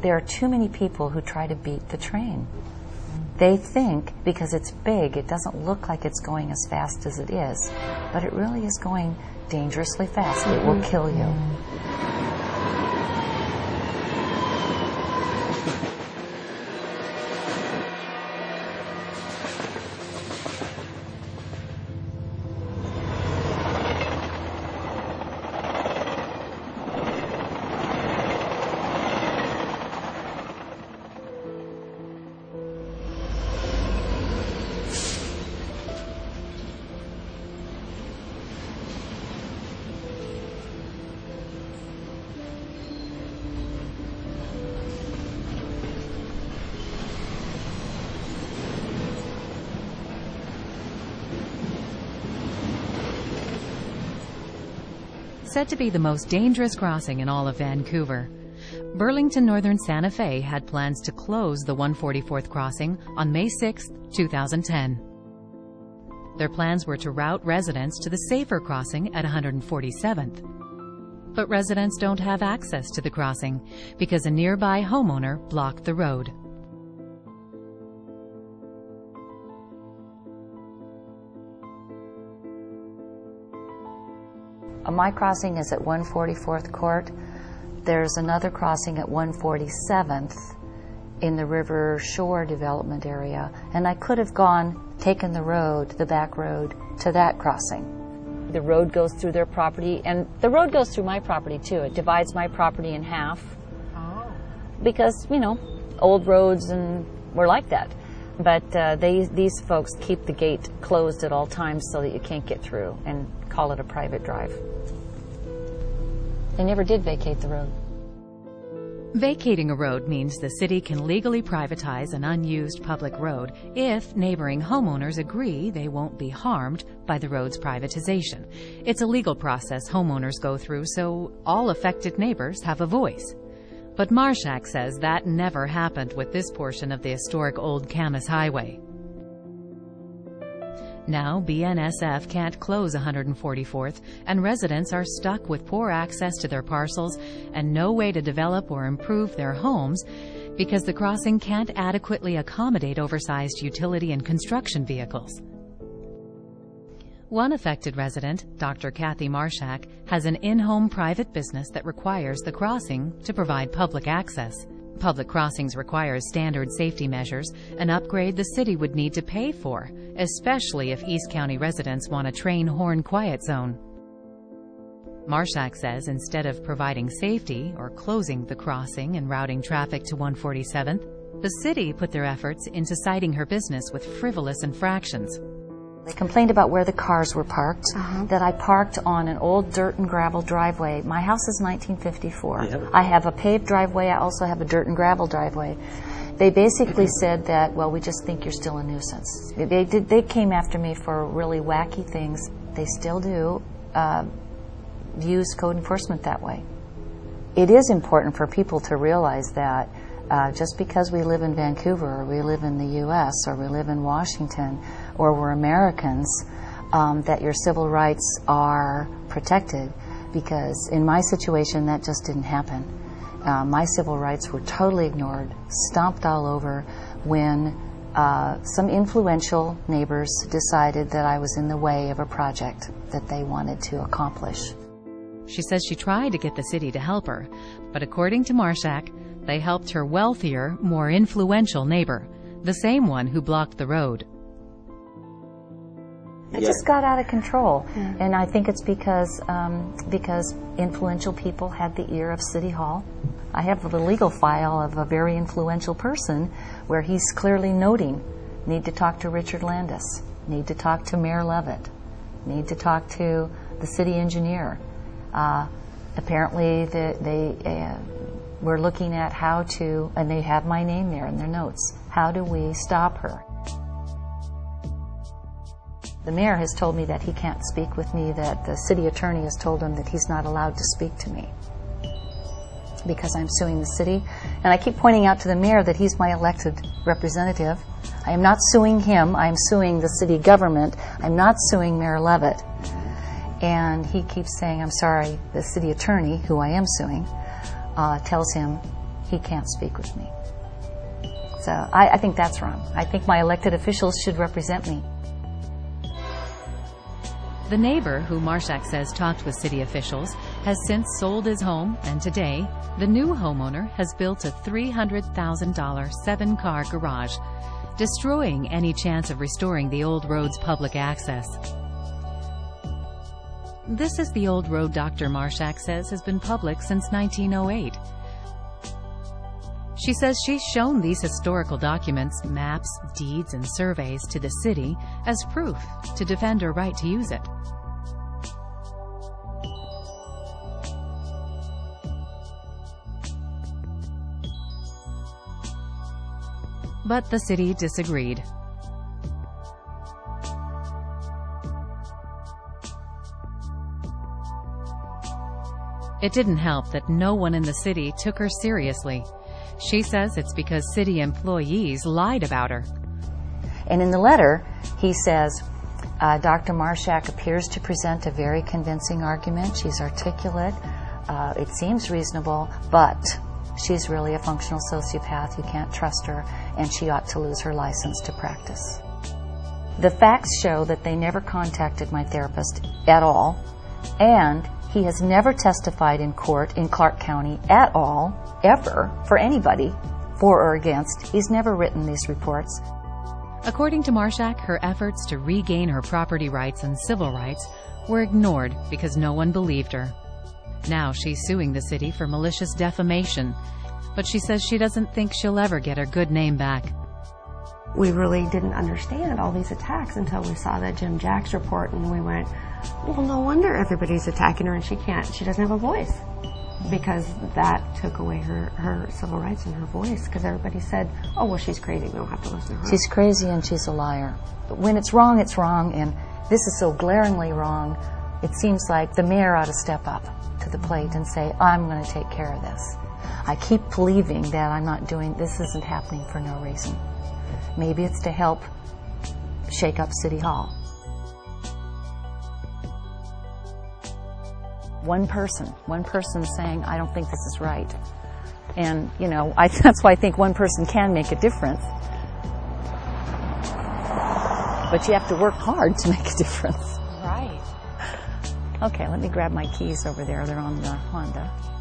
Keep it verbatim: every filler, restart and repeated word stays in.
There are too many people who try to beat the train. They think because it's big, it doesn't look like it's going as fast as it is, but it really is going dangerously fast. It will kill you. Said to be the most dangerous crossing in all of Vancouver, Burlington Northern Santa Fe had plans to close the one forty-fourth crossing on May sixth, two thousand ten. Their plans were to route residents to the safer crossing at one hundred forty-seventh. But residents don't have access to the crossing because a nearby homeowner blocked the road. My crossing is at one forty-fourth Court. There's another crossing at one forty-seventh in the River Shore development area, and I could have gone, taken the road, the back road, to that crossing. The road goes through their property, and the road goes through my property too. It divides my property in half. Oh. Because, you know, old roads and we're like that. But uh, they, these folks keep the gate closed at all times so that you can't get through and call it a private drive. They never did vacate the road. Vacating a road means the city can legally privatize an unused public road if neighboring homeowners agree they won't be harmed by the road's privatization. It's a legal process homeowners go through, so all affected neighbors have a voice. But Marshak says that never happened with this portion of the historic Old Camas Highway. Now, B N S F can't close one hundred forty-fourth, and residents are stuck with poor access to their parcels and no way to develop or improve their homes because the crossing can't adequately accommodate oversized utility and construction vehicles. One affected resident, Doctor Kathy Marshak, has an in-home private business that requires the crossing to provide public access. Public crossings require standard safety measures, an upgrade the city would need to pay for, especially if East County residents want a train horn quiet zone. Marshak says instead of providing safety or closing the crossing and routing traffic to one forty-seventh, the city put their efforts into citing her business with frivolous infractions. They complained about where the cars were parked, Uh-huh. that I parked on an old dirt and gravel driveway. My house is nineteen fifty-four. Yeah. I have a paved driveway. I also have a dirt and gravel driveway. They basically said that, well, we just think you're still a nuisance. They did. They came after me for really wacky things. They still do uh, use code enforcement that way. It is important for people to realize that uh, just because we live in Vancouver or we live in the U S or we live in Washington or we're Americans, um, that your civil rights are protected, because in my situation that just didn't happen. Uh, my civil rights were totally ignored, stomped all over when uh, some influential neighbors decided that I was in the way of a project that they wanted to accomplish. She says she tried to get the city to help her, but according to Marshak, they helped her wealthier, more influential neighbor, the same one who blocked the road. It just got out of control, yeah. And I think it's because um, because influential people had the ear of City Hall. I have a legal file of a very influential person where he's clearly noting, need to talk to Richard Landis, need to talk to Mayor Levitt, need to talk to the city engineer. Uh, apparently the, they uh, were looking at how to, and they have my name there in their notes, how do we stop her? The mayor has told me that he can't speak with me, that the city attorney has told him that he's not allowed to speak to me because I'm suing the city. And I keep pointing out to the mayor that he's my elected representative. I am not suing him. I am suing the city government. I'm not suing Mayor Levitt. And he keeps saying, I'm sorry, the city attorney, who I am suing, uh, tells him he can't speak with me. So I, I think that's wrong. I think my elected officials should represent me. The neighbor, who Marshak says talked with city officials, has since sold his home, and today, the new homeowner has built a three hundred thousand dollars seven-car garage, destroying any chance of restoring the old road's public access. This is the old road Doctor Marshak says has been public since nineteen oh eight. She says she's shown these historical documents, maps, deeds, and surveys to the city as proof to defend her right to use it. But the city disagreed. It didn't help that no one in the city took her seriously. She says it's because city employees lied about her. And in the letter, he says, uh, Doctor Marshak appears to present a very convincing argument. She's articulate. Uh, it seems reasonable, but she's really a functional sociopath. You can't trust her, and she ought to lose her license to practice. The facts show that they never contacted my therapist at all, and he has never testified in court in Clark County at all, ever, for anybody, for or against. He's never written these reports. According to Marshak, her efforts to regain her property rights and civil rights were ignored because no one believed her. Now she's suing the city for malicious defamation, but she says she doesn't think she'll ever get her good name back. We really didn't understand all these attacks until we saw that Jim Jacks report, and we went, well, no wonder everybody's attacking her, and she can't, she doesn't have a voice. Because that took away her, her civil rights and her voice, because everybody said, oh, well, she's crazy, we don't have to listen to her. She's crazy and she's a liar. But when it's wrong, it's wrong, and this is so glaringly wrong, it seems like the mayor ought to step up to the plate and say, I'm going to take care of this. I keep believing that I'm not doing, this isn't happening for no reason. Maybe it's to help shake up City Hall. One person, one person saying, I don't think this is right. And, you know, I, that's why I think one person can make a difference. But you have to work hard to make a difference. Right. Okay, let me grab my keys over there. They're on the Honda.